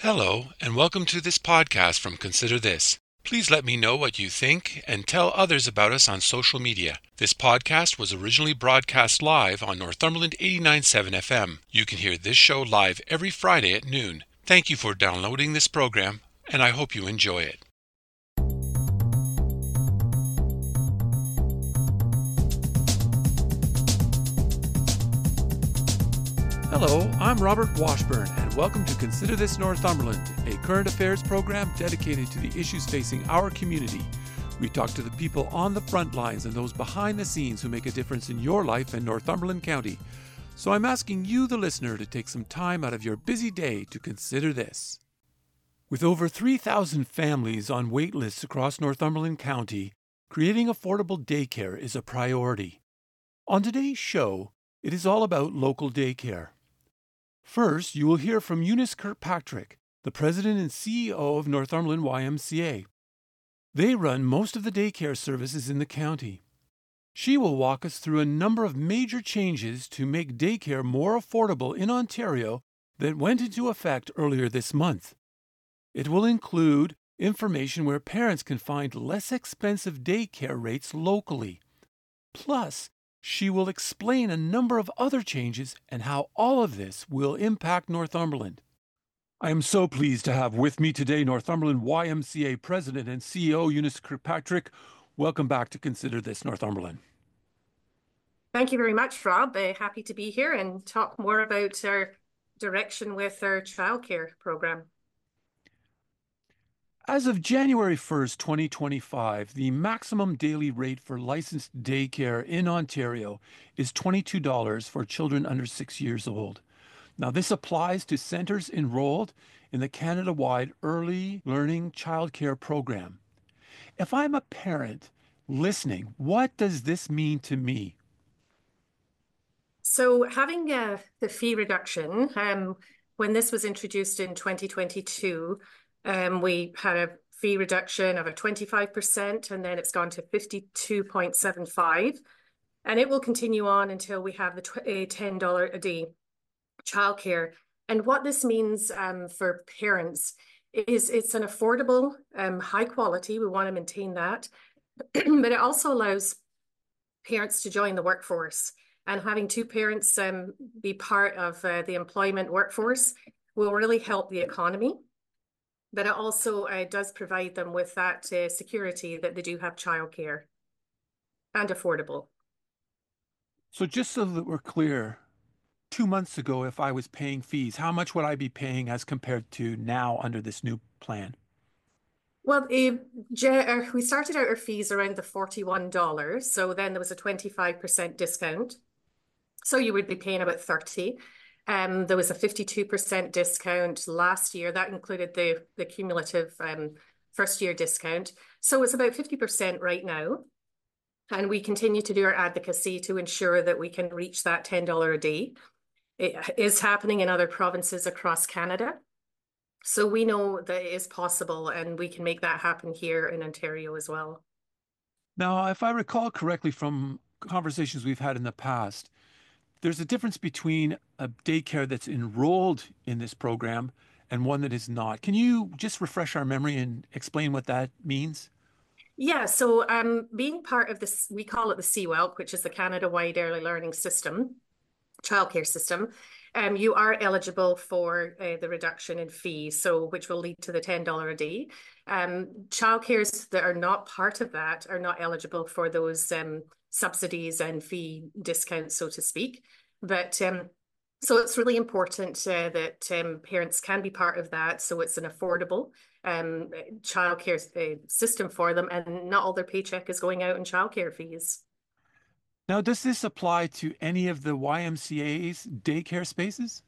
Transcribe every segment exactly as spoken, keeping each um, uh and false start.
Hello, and welcome to this podcast from Consider This. Please let me know what you think and tell others about us on social media. This podcast was originally broadcast live on Northumberland eighty-nine point seven F M. You can hear this show live every Friday at noon. Thank you for downloading this program, and I hope you enjoy it. Hello, I'm Robert Washburn, and welcome to Consider This Northumberland, a current affairs program dedicated to the issues facing our community. We talk to the people on the front lines and those behind the scenes who make a difference in your life in Northumberland County. So I'm asking you, the listener, to take some time out of your busy day to consider this. With over three thousand families on wait lists across Northumberland County, creating affordable daycare is a priority. On today's show, it is all about local daycare. First, you will hear from Eunice Kirkpatrick, the president and C E O of Northumberland Y M C A. They run most of the daycare services in the county. She will walk us through a number of major changes to make daycare more affordable in Ontario that went into effect earlier this month. It will include information where parents can find less expensive daycare rates locally. Plus, she will explain a number of other changes and how all of this will impact Northumberland. I am so pleased to have with me today Northumberland Y M C A President and C E O Eunice Kirkpatrick. Welcome back to Consider This Northumberland. Thank you very much, Rob. Uh, happy to be here and talk more about our direction with our childcare program. As of January first, twenty twenty-five, the maximum daily rate for licensed daycare in Ontario is twenty-two dollars for children under six years old. Now, this applies to centres enrolled in the Canada-wide Early Learning Childcare Program. If I'm a parent listening, what does this mean to me? So having uh, the fee reduction, um, when this was introduced in twenty twenty-two, um, we had a fee reduction of a twenty-five percent, and then it's gone to fifty-two point seven five. And it will continue on until we have the ten dollars a day childcare. And what this means um, for parents is it's an affordable, um, high quality. We want to maintain that. But it also allows parents to join the workforce. And having two parents um, be part of uh, the employment workforce will really help the economy. But it also uh, does provide them with that uh, security that they do have childcare and affordable. So just so that we're clear, two months ago, if I was paying fees, how much would I be paying as compared to now under this new plan? Well, uh, we started out our fees around the forty-one dollars. So then there was a twenty-five percent discount. So you would be paying about thirty dollars. Um, there was a fifty-two percent discount last year. That included the, the cumulative um, first year discount. So it's about fifty percent right now. And we continue to do our advocacy to ensure that we can reach that ten dollars a day. It is happening in other provinces across Canada. So we know that it is possible, and we can make that happen here in Ontario as well. Now, if I recall correctly from conversations we've had in the past, there's a difference between a daycare that's enrolled in this program and one that is not. Can you just refresh our memory and explain what that means? Yeah, so um, being part of this, we call it the C W E L C, which is the Canada-wide Early Learning System, childcare system. Um, you are eligible for uh, the reduction in fees, so which will lead to the ten dollars a day. Um, childcares that are not part of that are not eligible for those um, subsidies and fee discounts, so to speak. But um, so it's really important uh, that um, parents can be part of that, so it's an affordable um, childcare uh, system for them, and not all their paycheck is going out in childcare fees. Now, does this apply to any of the Y M C A's daycare spaces?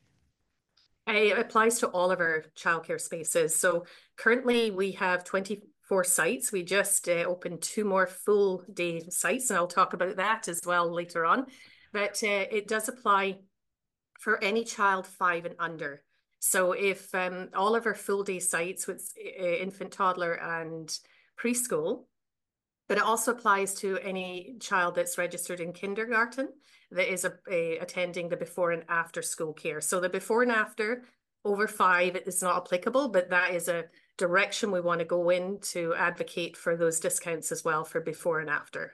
It applies to all of our childcare spaces. So currently we have twenty-four sites. We just uh, opened two more full day sites, and I'll talk about that as well later on. But uh, it does apply for any child five and under. So if um, all of our full day sites with uh, infant, toddler, and preschool, but it also applies to any child that's registered in kindergarten that is a, a, attending the before and after school care. So the before and after over five, it is not applicable, but that is a direction we want to go in to advocate for those discounts as well for before and after.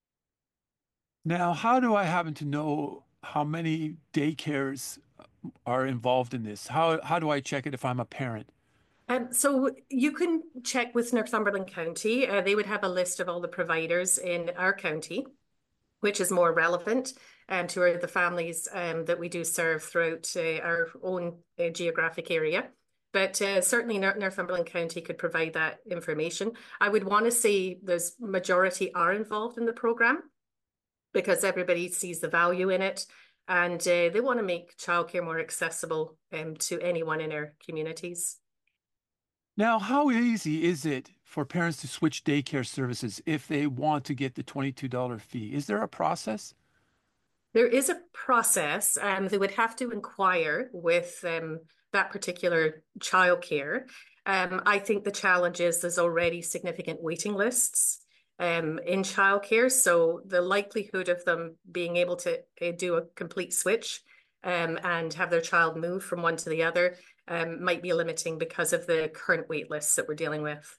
Now, how do I happen to know how many daycares are involved in this? How how do I check it if I'm a parent? Um, so you can check with Northumberland County. Uh, they would have a list of all the providers in our county, which is more relevant um, to our, the families um, that we do serve throughout uh, our own uh, geographic area. But uh, certainly Nor Northumberland County could provide that information. I would want to say the majority are involved in the program because everybody sees the value in it and uh, they want to make childcare more accessible um, to anyone in our communities. Now, how easy is it for parents to switch daycare services if they want to get the twenty-two dollar fee? Is there a process? There is a process. Um, they would have to inquire with um, that particular childcare. Um, I think the challenge is there's already significant waiting lists um, in childcare. So the likelihood of them being able to uh, do a complete switch um, and have their child move from one to the other um, might be limiting because of the current wait lists that we're dealing with.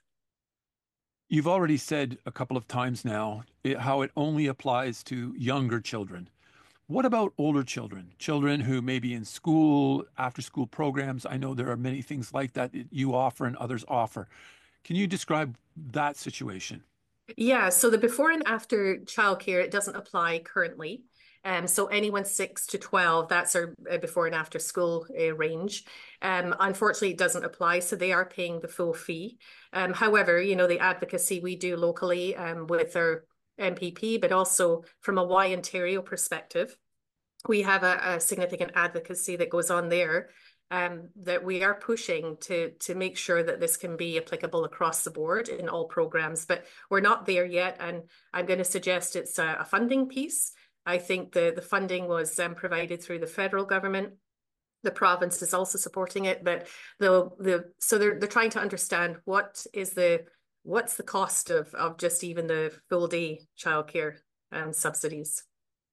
You've already said a couple of times now it, how it only applies to younger children. What about older children? Children who may be in school, after school programs? I know there are many things like that that you offer and others offer. Can you describe that situation? Yeah, so the before and after childcare, it doesn't apply currently. Um, so anyone six to twelve, that's our uh, before and after school uh, range. Um, unfortunately, it doesn't apply, so they are paying the full fee. Um, however, you know, the advocacy we do locally um, with our M P P, but also from a Y Ontario perspective, we have a, a significant advocacy that goes on there um, that we are pushing to to make sure that this can be applicable across the board in all programs. But we're not there yet, and I'm going to suggest it's a, a funding piece. I think the the funding was um, provided through the federal government. The province is also supporting it, but the the so they're they're trying to understand what is the what's the cost of of just even the full day childcare um, subsidies.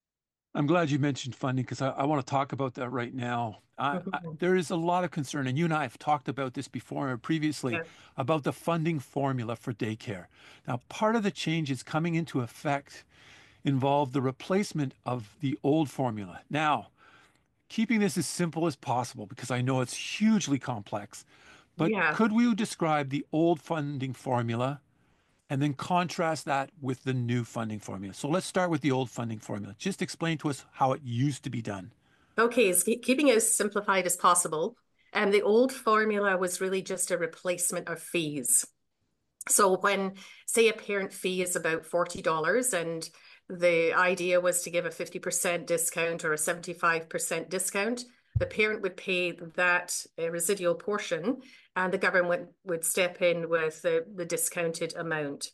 I'm glad you mentioned funding because I, I want to talk about that right now. I, I, Mhm. there is a lot of concern, and you and I have talked about this before or previously Yeah. about the funding formula for daycare. Now, part of the changes coming into effect involve the replacement of the old formula. Now, keeping this as simple as possible because I know it's hugely complex, but Yeah. could we describe the old funding formula and then contrast that with the new funding formula? So let's start with the old funding formula. Just explain to us how it used to be done. Okay, so keeping it as simplified as possible. And the old formula was really just a replacement of fees. So when, say, a parent fee is about forty dollars and the idea was to give a fifty percent discount or a seventy-five percent discount, the parent would pay that uh, residual portion and the government would step in with the, the discounted amount.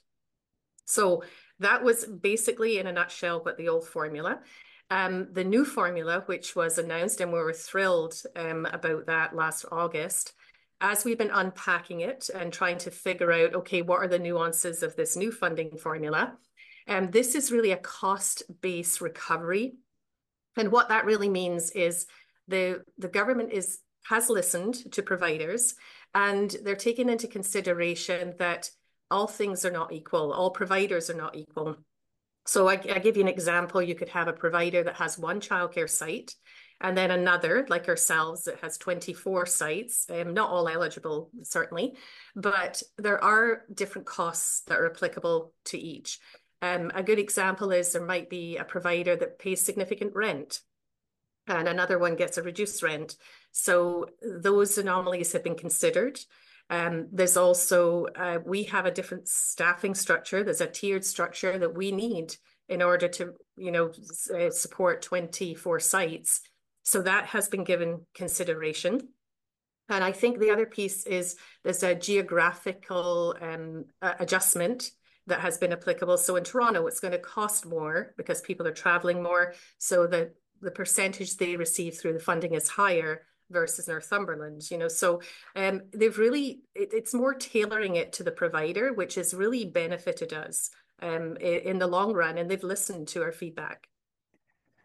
So that was basically, in a nutshell, what the old formula. Um, the new formula, which was announced, and we were thrilled um, about that last August, as we've been unpacking it and trying to figure out, okay, what are the nuances of this new funding formula? And um, this is really a cost-based recovery. And what that really means is the, the government is has listened to providers and they're taking into consideration that all things are not equal, all providers are not equal. So I, I give you an example. You could have a provider that has one childcare site and then another, like ourselves, that has twenty-four sites, um, not all eligible, certainly, but there are different costs that are applicable to each. Um, a good example is there might be a provider that pays significant rent and another one gets a reduced rent. So those anomalies have been considered. Um, there's also, uh, we have a different staffing structure. There's a tiered structure that we need in order to, you know, uh, support twenty-four sites. So that has been given consideration. And I think the other piece is there's a geographical um, adjustment that has been applicable. So in Toronto, it's going to cost more because people are traveling more. So the the percentage they receive through the funding is higher versus Northumberland, you know. So um, they've really, it, it's more tailoring it to the provider, which has really benefited us um, in the long run, and they've listened to our feedback.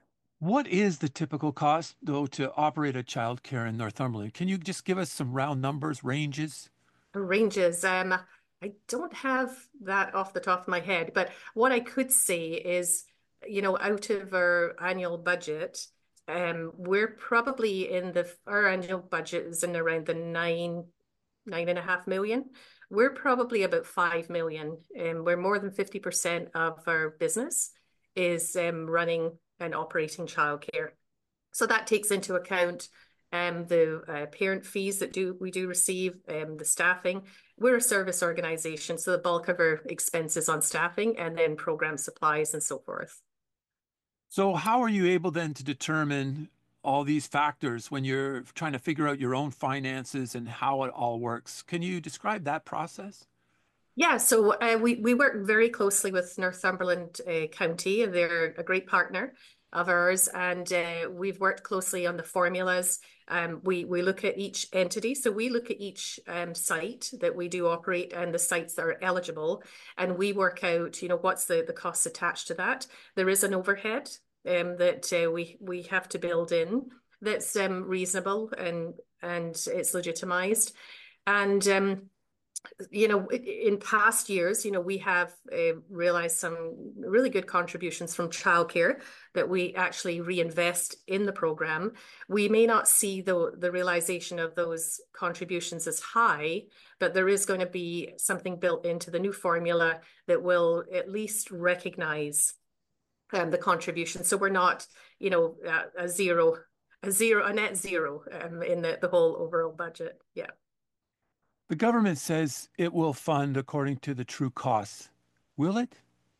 What is the typical cost, though, to operate a childcare in Northumberland? Can you just give us some round numbers, ranges? Ranges. Um, I don't have that off the top of my head, but what I could say is, you know, out of our annual budget, um, we're probably in the our annual budget is in around the nine, nine and a half million. We're probably about five million, and we're more than fifty percent of our business is um, running and operating childcare. So that takes into account um, the uh, parent fees that do we do receive, um, the staffing. We're a service organization, so the bulk of our expenses on staffing and then program supplies and so forth. So, how are you able then to determine all these factors when you're trying to figure out your own finances and how it all works? Can you describe that process? Yeah, so uh, we we work very closely with Northumberland uh, County. They're a great partner of ours, and uh, we've worked closely on the formulas. Um, we we look at each entity, so we look at each um, site that we do operate and the sites that are eligible, and we work out, you know, what's the the costs attached to that. There is an overhead um, that uh, we we have to build in that's um, reasonable and and it's legitimized, and um, you know, in past years, you know, we have uh, realized some really good contributions from childcare that we actually reinvest in the program. We may not see the the realization of those contributions as high, but there is going to be something built into the new formula that will at least recognize um, the contribution. So we're not, you know, a, a zero, a zero, a net zero um, in the, the whole overall budget. Yeah. The government says it will fund according to the true costs. Will it?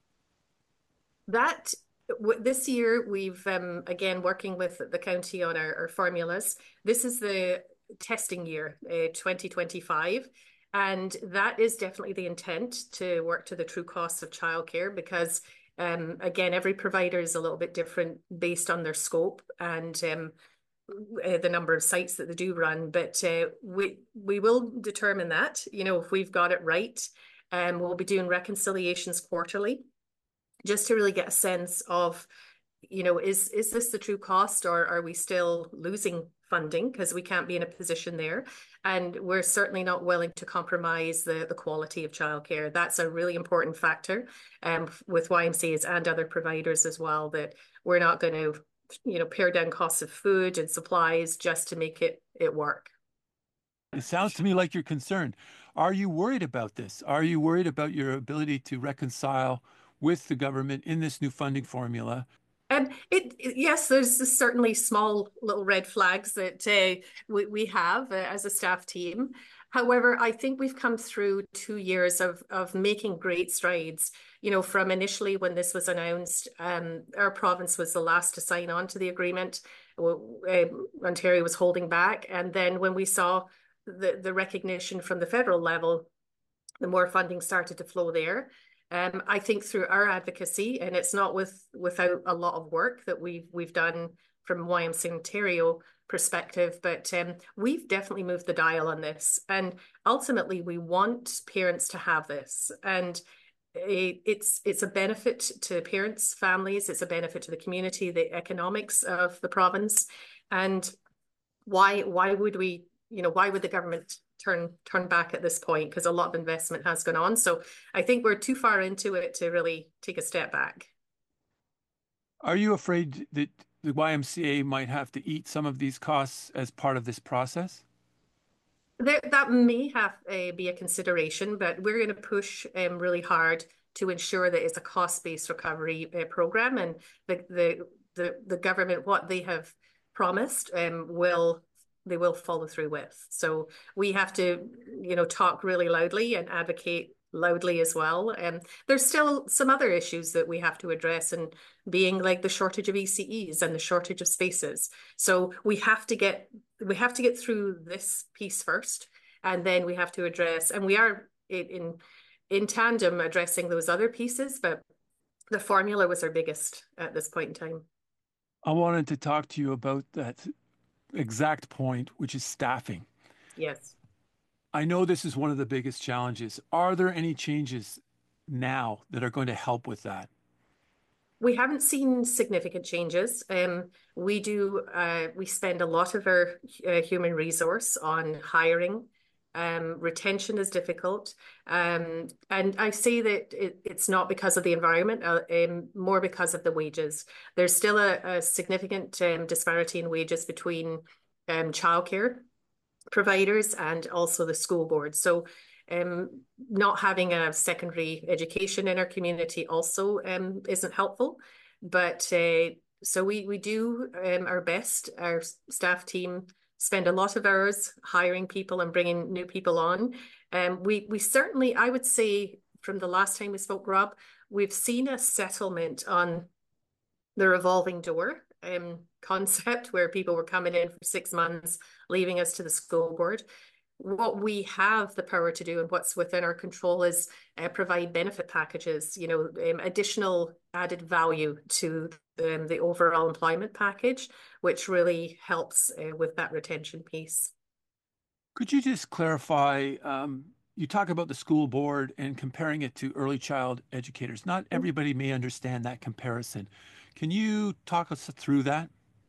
That this year we've um, again working with the county on our, our formulas. This is the testing year, uh, twenty twenty-five, and that is definitely the intent to work to the true costs of childcare because um, again, every provider is a little bit different based on their scope and um, uh, the number of sites that they do run. But uh, we we will determine that, you know, if we've got it right. Um, we'll be doing reconciliations quarterly just to really get a sense of, you know, is is this the true cost or are we still losing funding because we can't be in a position there? And we're certainly not willing to compromise the, the quality of childcare. That's a really important factor um, with Y M C As and other providers as well, that we're not going to, you know, pare down costs of food and supplies just to make it it work. It sounds to me like you're concerned. Are you worried about this? Are you worried about your ability to reconcile with the government in this new funding formula? Um, it, it- yes, there's certainly small little red flags that uh, we, we have uh, as a staff team. However, I think we've come through two years of of making great strides. You know, from initially when this was announced, um, our province was the last to sign on to the agreement. Uh, Ontario was holding back, and then when we saw the the recognition from the federal level, the more funding started to flow there. Um, I think through our advocacy, and it's not with without a lot of work that we've we've done from Y M C A Ontario perspective, but um, we've definitely moved the dial on this. And ultimately, we want parents to have this, and it, it's it's a benefit to parents, families. It's a benefit to the community, the economics of the province, and why why would we, you know, why would the government turn turn back at this point? Because a lot of investment has gone on. So I think we're too far into it to really take a step back. Are you afraid that the Y M C A might have to eat some of these costs as part of this process? There, that may have uh, be a consideration, but we're going to push um, really hard to ensure that it's a cost-based recovery uh, program, and the the the the government what they have promised um, will they will follow through with. So we have to, you know, talk really loudly and advocate loudly as well. And um, there's still some other issues that we have to address, and being like the shortage of E C Es and the shortage of spaces. So we have to get we have to get through this piece first, and then we have to address, and we are in in tandem addressing those other pieces, but the formula was our biggest at this point in time. I wanted to talk to you about that exact point, which is staffing. Yes. I know this is one of the biggest challenges. Are there any changes now that are going to help with that? We haven't seen significant changes. Um, we do, uh, we spend a lot of our uh, human resource on hiring. Um, retention is difficult. Um, and I say that it, it's not because of the environment, uh, um, more because of the wages. There's still a, a significant um, disparity in wages between um, childcare providers and also the school board. So um, not having a secondary education in our community also um, isn't helpful. But uh, so we we do um, our best. Our staff team spend a lot of hours hiring people and bringing new people on. Um, we we certainly, I would say, from the last time we spoke, Rob, we've seen a settlement on the revolving door um, concept where people were coming in for six months, leaving us to the school board. What we have the power to do and what's within our control is uh, provide benefit packages, you know, um, additional added value to um, the overall employment package, which really helps uh, with that retention piece. Could you just clarify? Um, you talk about the school board and comparing it to early child educators. Not everybody may understand that comparison. Can you talk us through that?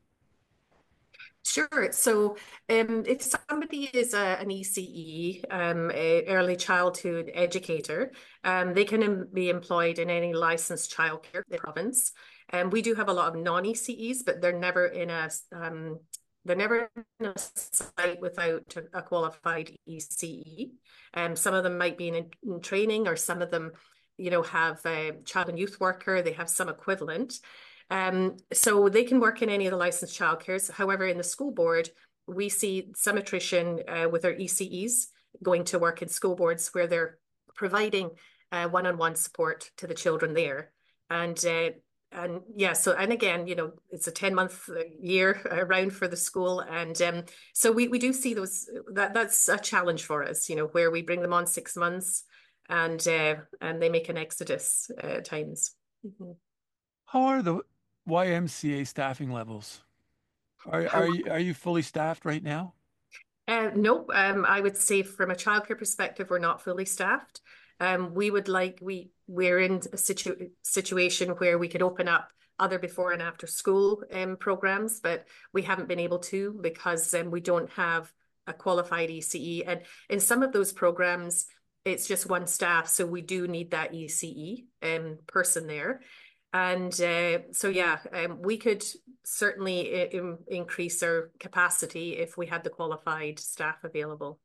Sure. So, um, if somebody is a, an E C E, um, a early childhood educator, um, they can em- be employed in any licensed childcare in the province. And we do have a lot of non-E C Es, but they're never in a um, they're never in a site without a, a qualified E C E. Um, some of them might be in, in training, or some of them, you know, have a child and youth worker. They have some equivalent. Um, so they can work in any of the licensed childcares. However, in the school board, we see some attrition uh, with our E C Es going to work in school boards where they're providing uh, one-on-one support to the children there. And uh, and yeah, so and again, you know, it's a ten month year around for the school, and um, so we we do see those that that's a challenge for us, you know, where we bring them on six months, and uh, and they make an exodus uh, at times. Mhm. How are the Y M C A staffing levels? Are How are you are you fully staffed right now? Uh, no, um, I would say from a childcare perspective, we're not fully staffed. Um, we would like we we're in a situ situation where we could open up other before and after school um, programs, but we haven't been able to because um, we don't have a qualified E C E. And in some of those programs, it's just one staff, so we do need that E C E um, person there. And uh, so, yeah, um, we could certainly in increase our capacity if we had the qualified staff available.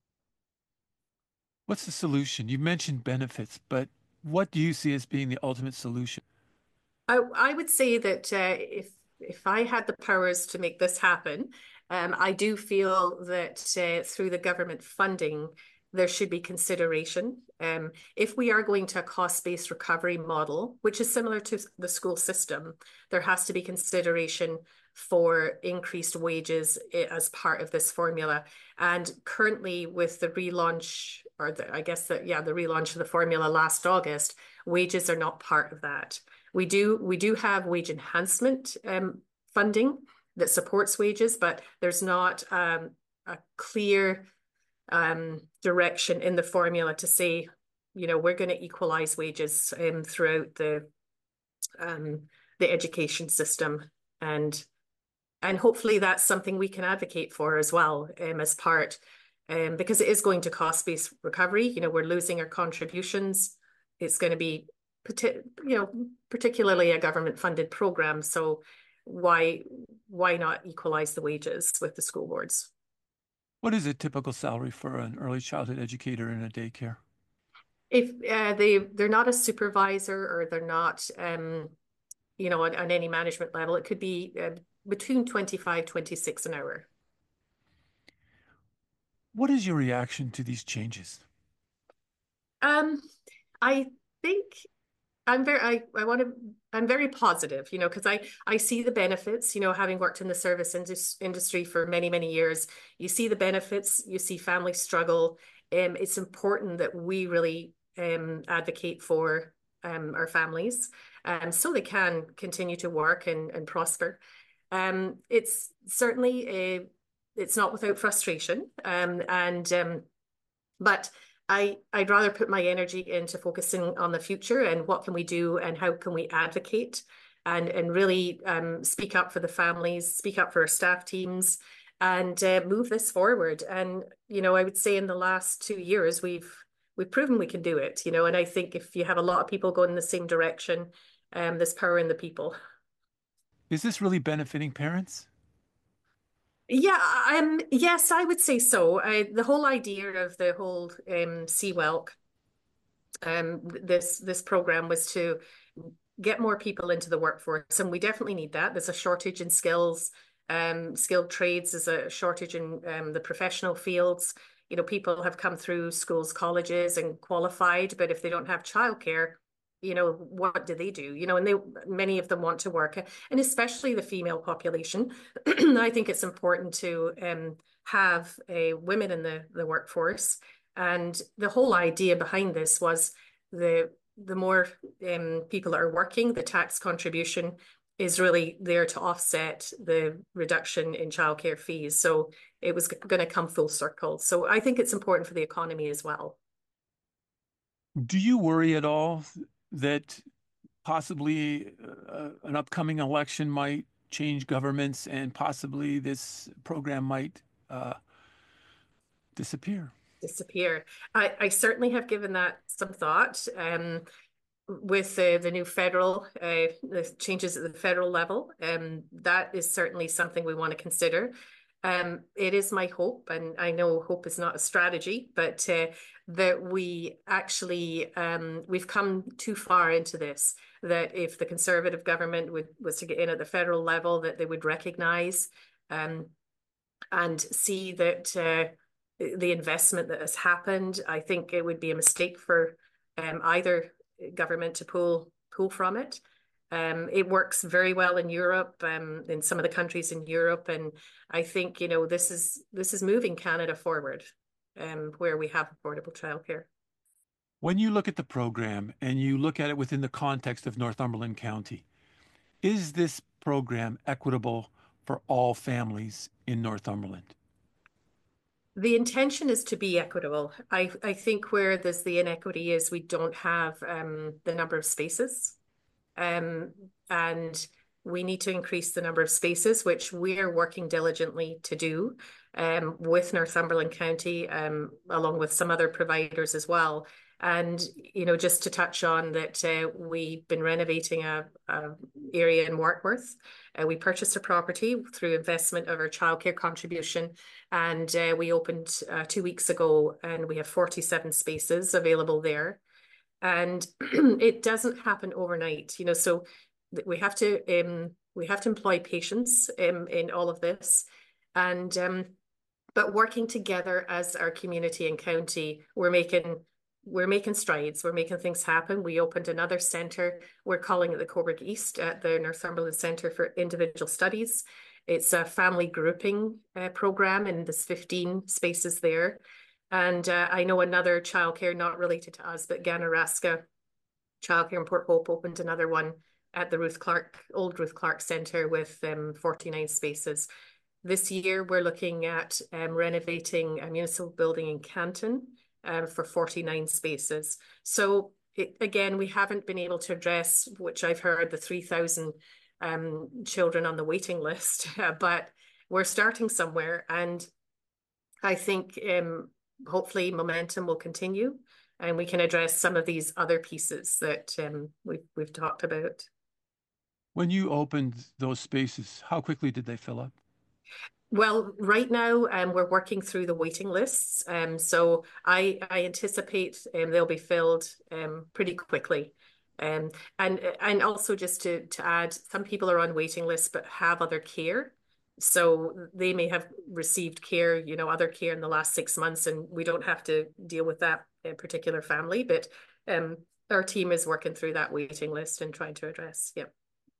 What's the solution? You mentioned benefits, but what do you see as being the ultimate solution? I, I would say that uh, if if I had the powers to make this happen, um, I do feel that uh, through the government funding, there should be consideration. Um, if we are going to a cost-based recovery model, which is similar to the school system, there has to be consideration for increased wages as part of this formula. And currently, with the relaunch, or the, I guess that yeah, the relaunch of the formula last August, wages are not part of that. We do we do have wage enhancement um, funding that supports wages, but there's not um, a clear um, direction in the formula to say, you know, we're going to equalize wages um, throughout the um, the education system, and and hopefully that's something we can advocate for as well um, as part, um, because it is going to cost-based recovery. You know, we're losing our contributions. It's going to be, you know, particularly a government-funded program. So why why not equalize the wages with the school boards? What is a typical salary for an early childhood educator in a daycare? If uh, they they're not a supervisor or they're not um, you know, on, on any management level, it could be uh, between twenty-five, twenty-six an hour. What is your reaction to these changes? Um, I think I'm very I, I want to I'm very positive, you know, because I I see the benefits, you know, having worked in the service indus industry for many, many years, you see the benefits, you see families struggle. Um, it's important that we really um advocate for um our families um so they can continue to work and, and prosper. Um, it's certainly a it's not without frustration. Um, and um, but I I'd rather put my energy into focusing on the future and what can we do and how can we advocate and and really um, speak up for the families, speak up for our staff teams, and uh, move this forward. And you know, I would say in the last two years we've we've proven we can do it. You know, and I think if you have a lot of people going in the same direction, um, there's power in the people. Is this really benefiting parents? Yeah, um, yes, I would say so. I, the whole idea of the whole um, C-Welk um, this this program was to get more people into the workforce, and we definitely need that. There's a shortage in skills, um, skilled trades. There's a shortage in um, the professional fields. You know, people have come through schools, colleges, and qualified, but if they don't have childcare, you know, what do they do? You know, and they many of them want to work, and especially the female population. I think it's important to um, have a women in the the workforce. And the whole idea behind this was the the more um, people that are working, the tax contribution is really there to offset the reduction in childcare fees. So it was going to come full circle. So I think it's important for the economy as well. Do you worry at all that possibly uh, an upcoming election might change governments and possibly this program might uh, disappear? Disappear. I, I certainly have given that some thought. Um, with uh, the new federal uh, the changes at the federal level, um, that is certainly something we want to consider. Um, it is my hope, and I know hope is not a strategy, but uh, that we actually um, we've come too far into this. That if the Conservative government would was to get in at the federal level, that they would recognise um, and see that uh, the investment that has happened. I think it would be a mistake for um, either government to pull pull from it. Um, it works very well in Europe, um, in some of the countries in Europe, and I think you know this is this is moving Canada forward, um, where we have affordable childcare. When you look at the program and you look at it within the context of Northumberland County, is this program equitable for all families in Northumberland? The intention is to be equitable. I I think where there's the inequity is we don't have um, the number of spaces. Um, and we need to increase the number of spaces, which we're working diligently to do um, with Northumberland County, um, along with some other providers as well. And, you know, just to touch on that, uh, we've been renovating a, a area in Warkworth. Uh, we purchased a property through investment of our childcare contribution, and uh, we opened uh, two weeks ago, and we have forty-seven spaces available there. And it doesn't happen overnight, you know, so we have to um we have to employ patience um, in all of this. And um but working together as our community and county, we're making we're making strides, we're making things happen. We opened another centre, we're calling it the Coburg East at the Northumberland Centre for Individual Studies. It's a family grouping uh, program, and there's fifteen spaces there. And uh, I know another childcare, not related to us, but Ganaraska Childcare in Port Hope opened another one at the Ruth Clark, Old Ruth Clark Centre with um, forty-nine spaces. This year, we're looking at um, renovating a municipal building in Canton um, for forty-nine spaces. So it, again, we haven't been able to address, which I've heard, the three thousand um, children on the waiting list, but we're starting somewhere. And I think um, hopefully momentum will continue and we can address some of these other pieces that um, we've, we've talked about. When you opened those spaces, how quickly did they fill up? Well, right now um, we're working through the waiting lists. Um, so I, I anticipate um, they'll be filled um, pretty quickly. Um, and and also just to, to add, some people are on waiting lists but have other care. So they may have received care, you know, other care in the last six months, and we don't have to deal with that uh, particular family. But um, our team is working through that waiting list and trying to address. Yeah.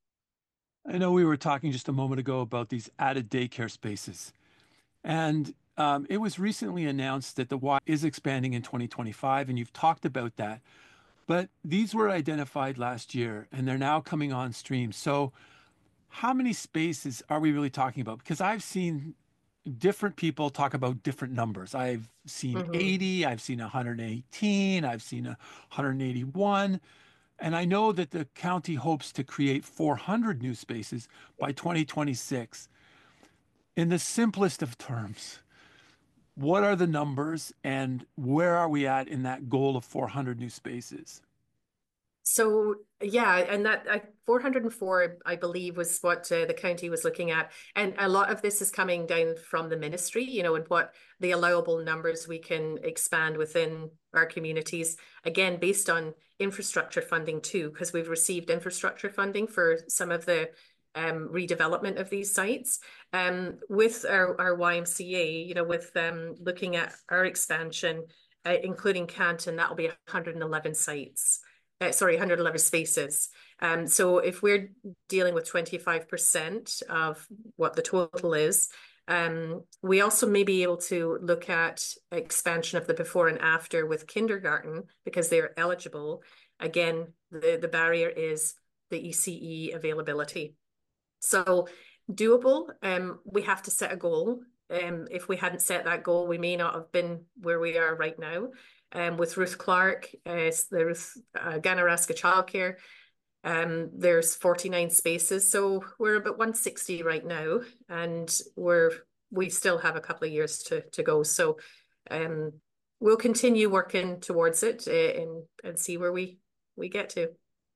I know we were talking just a moment ago about these added daycare spaces, and um, it was recently announced that the Y is expanding in twenty twenty-five, and you've talked about that. But these were identified last year, and they're now coming on stream. So how many spaces are we really talking about? Because I've seen different people talk about different numbers. I've seen Hmm. eighty, I've seen one hundred eighteen, I've seen one hundred eighty-one. And I know that the county hopes to create four hundred new spaces by twenty twenty-six. In the simplest of terms, what are the numbers and where are we at in that goal of four hundred new spaces? So yeah, and that I, four hundred four, I believe, was what uh, the county was looking at, and a lot of this is coming down from the ministry, you know, and what the allowable numbers we can expand within our communities. Again, based on infrastructure funding too, because we've received infrastructure funding for some of the um, redevelopment of these sites. Um, with our our Y M C A, you know, with um, looking at our expansion, uh, including Canton, that will be one hundred eleven sites uh, sorry, one hundred eleven spaces. Um, so if we're dealing with twenty-five percent of what the total is, um, we also may be able to look at expansion of the before and after with kindergarten because they're eligible. Again, the, the barrier is the E C E availability. So doable. Um, we have to set a goal. Um, if we hadn't set that goal, we may not have been where we are right now. Um, with Ruth Clark, uh, the Ruth uh, Ganaraska Childcare, um, there's forty-nine spaces, so we're about one hundred sixty right now, and we're we still have a couple of years to to go. So, um, we'll continue working towards it uh, and and see where we we get to.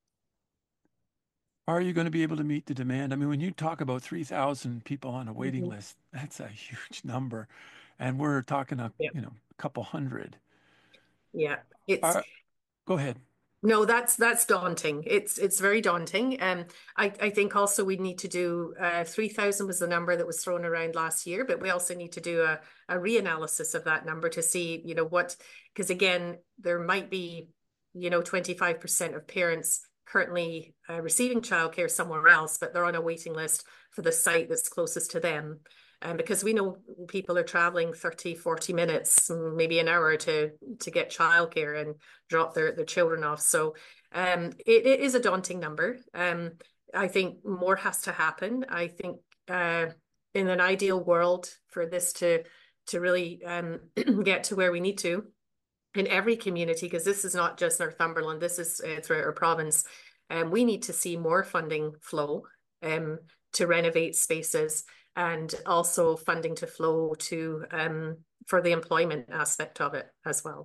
Are you going to be able to meet the demand? I mean, when you talk about three thousand people on a waiting Mhm. list, that's a huge number. And we're talking a, Yeah, you know, a couple hundred. yeah. It's Uh, Go ahead. No, that's that's daunting. It's it's very daunting. Um, I I think also we need to do uh, three thousand was the number that was thrown around last year, but we also need to do a a reanalysis of that number to see, you know, what because again, there might be, you know, twenty-five percent of parents currently uh, receiving childcare somewhere else, but they're on a waiting list for the site that's closest to them. Um, because we know people are traveling thirty, forty minutes, maybe an hour to to get childcare and drop their, their children off. So um, it, it is a daunting number. Um, I think more has to happen. I think uh, in an ideal world for this to to really um, get to where we need to in every community, because this is not just Northumberland, this is uh, throughout our province, and um, we need to see more funding flow um, to renovate spaces and also funding to flow to um, for the employment aspect of it as well.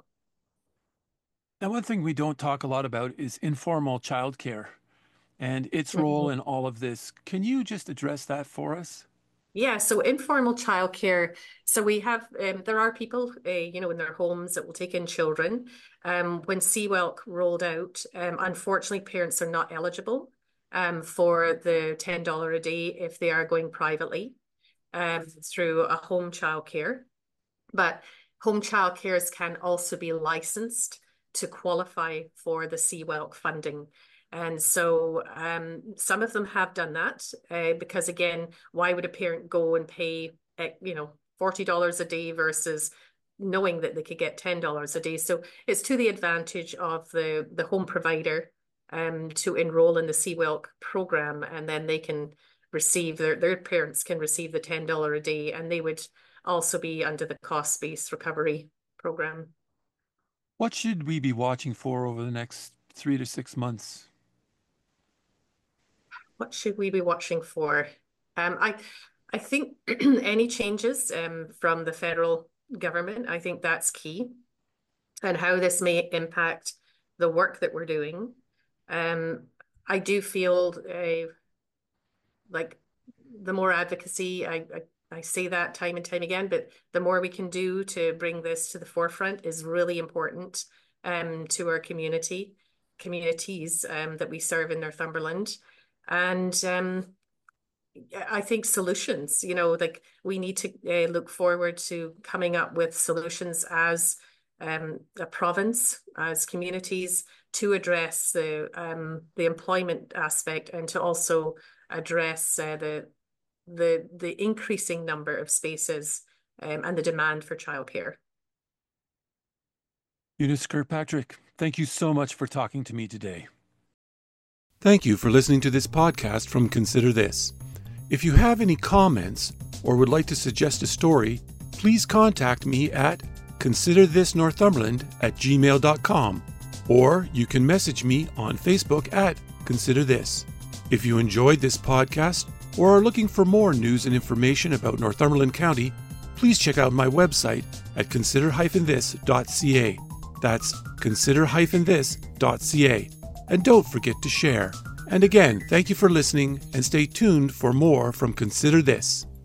Now, one thing we don't talk a lot about is informal childcare and its role Mhm. in all of this. Can you just address that for us? Yeah, so informal childcare. So we have, um, there are people, uh, you know, in their homes that will take in children. Um, when C-WELC rolled out, um, unfortunately, parents are not eligible um, for the ten dollars a day if they are going privately um, through a home childcare. But home childcares can also be licensed to qualify for the C-WELC funding. And so um, some of them have done that uh, because, again, why would a parent go and pay, uh, you know, forty dollars a day versus knowing that they could get ten dollars a day? So it's to the advantage of the, the home provider um, to enroll in the C-WELC program, and then they can receive, their, their parents can receive the ten dollars a day, and they would also be under the cost-based recovery program. What should we be watching for over the next three to six months? What should we be watching for? Um, I I think any changes um, from the federal government, I think that's key, and how this may impact the work that we're doing. Um, I do feel uh, like the more advocacy, I, I I say that time and time again, but the more we can do to bring this to the forefront is really important um, to our community, communities um, that we serve in Northumberland. And um, I think solutions, you know, like we need to uh, look forward to coming up with solutions as um, a province, as communities to address the um, the employment aspect and to also address uh, the the the increasing number of spaces um, and the demand for childcare. Eunice Kirkpatrick, thank you so much for talking to me today. Thank you for listening to this podcast from Consider This. If you have any comments or would like to suggest a story, please contact me at consider this northumberland at gmail dot com, or you can message me on Facebook at Consider This. If you enjoyed this podcast or are looking for more news and information about Northumberland County, please check out my website at consider dash this dot c a. That's consider dash this dot c a. And don't forget to share. And again, thank you for listening, and stay tuned for more from Consider This.